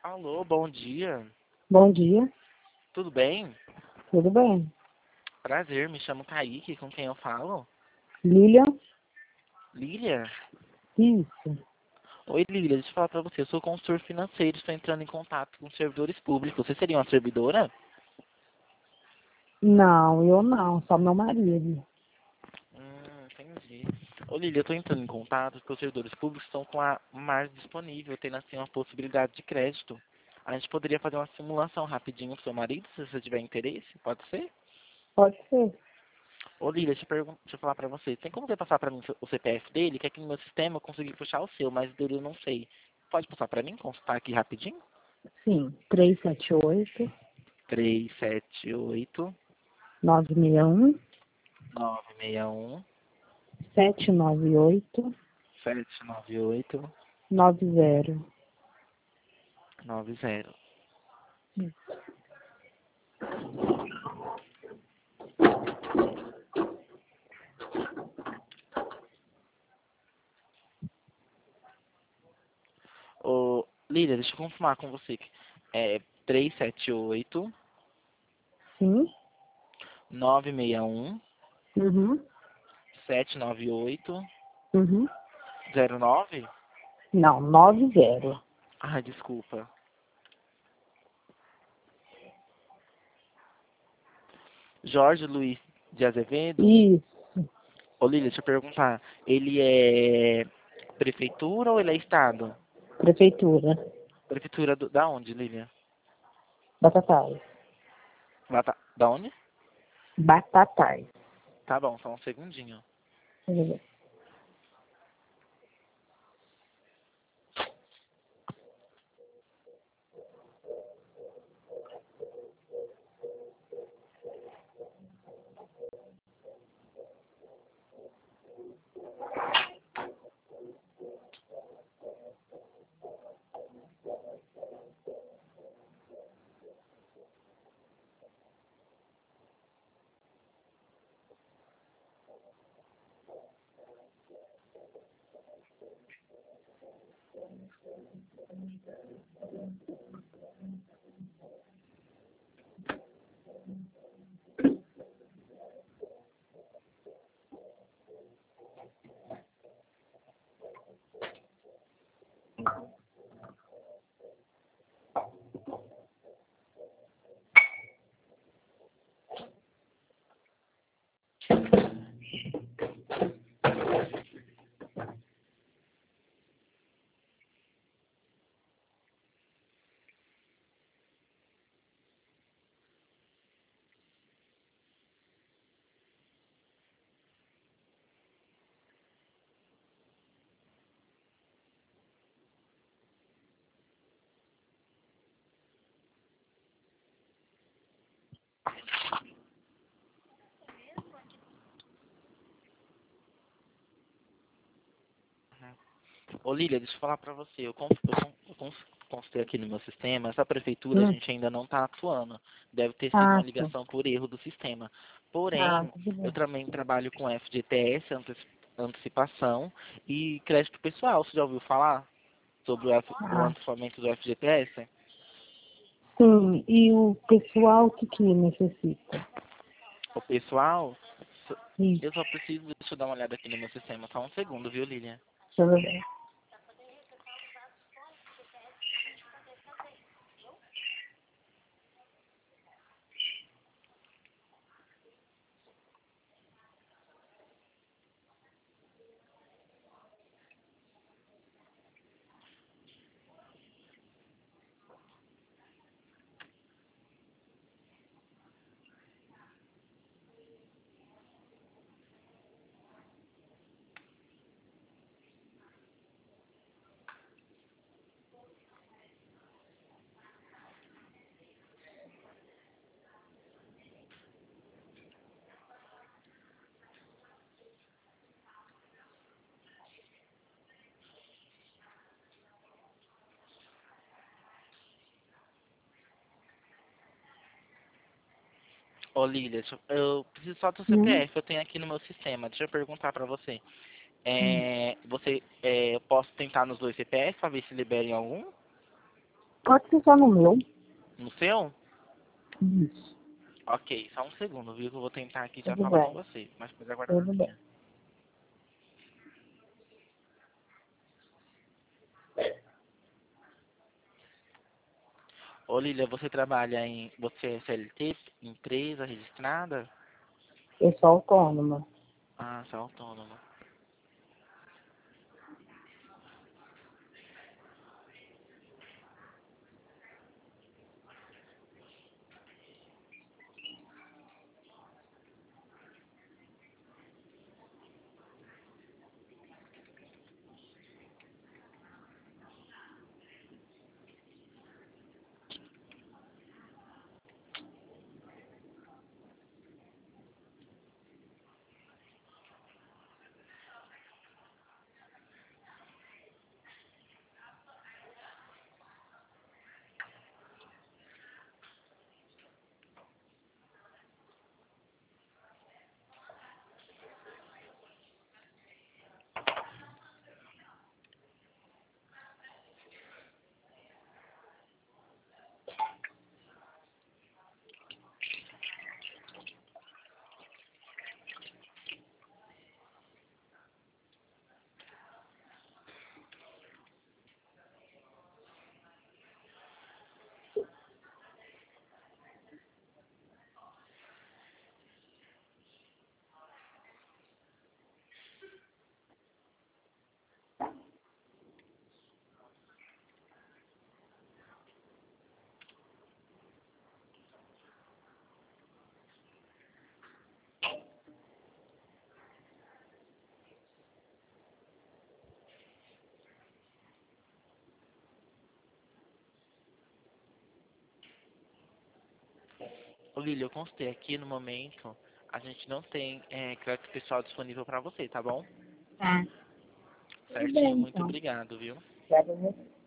Alô, bom dia. Bom dia, Tudo bem? tudo bem? Prazer, me chamo Kaique, com quem eu falo? Lilian? Lília? Isso. Oi, Lília, deixa eu falar pra você. Eu sou consultor financeiro, estou entrando em contato com servidores públicos. Você seria uma servidora? Não, eu não, só meu marido. Entendi. Ô, Lília, eu estou entrando em contato porque os servidores públicos estão com a mais disponível, tendo assim uma possibilidade de crédito. A gente poderia fazer uma simulação rapidinho pro seu marido, se você tiver interesse, pode ser? Pode ser. Ô, Lília, deixa eu falar pra você. Tem como você passar pra mim o CPF dele? Que aqui no meu sistema eu consegui puxar o seu, mas dele eu não sei. Pode passar pra mim? Consultar aqui rapidinho? Sim, 378 378 961 961 798 798 90. 90. Ô, Lília, deixa eu confirmar com você. É 378 Sim? 961 Uhum. 798 Uhum. 09? Não, 90. Ah, desculpa. Jorge Luiz de Azevedo? Isso. Ô, Lília, deixa eu perguntar. Ele é prefeitura ou ele é estado? Prefeitura. Prefeitura da onde, Lília? Batatais. Da onde? Batatais. Tá bom, só um segundinho. Tudo bem. Ô, Lília, deixa eu falar pra você. Consultei aqui no meu sistema. Essa prefeitura a Hum. gente ainda não tá atuando. Deve ter sido uma Ah, sim. ligação por erro do sistema. Ah, Porém, tudo eu bem. também trabalho com FGTS, antecipação e crédito pessoal. Você já ouviu falar sobre o Ah, antecipamento do FGTS? sim. E o pessoal que necessita? O pessoal, eu Isso. só preciso, deixa eu dar uma olhada aqui no meu sistema. Só um segundo, viu, Lilian? Tudo bem. Ô, Lilia, eu preciso só do Hum. CPF, eu tenho aqui no meu sistema. Deixa eu perguntar pra você. Hum. Eu posso tentar nos dois CPF pra ver se liberem algum? Pode ser só no meu. No seu? Isso. Ok, só um segundo, viu? Que eu vou tentar aqui já Tudo falar com bem. você. Mas pode aguardar na Tudo bem. linha. Ô Lília, você trabalha em... Você é CLT, empresa registrada? Eu sou autônoma. Ah, sou autônoma. Ô Lília, eu constei aqui no momento, a gente não tem crédito pessoal disponível pra você, tá bom? Tá. Tudo Certinho, bem, muito então. obrigado, viu? Obrigada a você.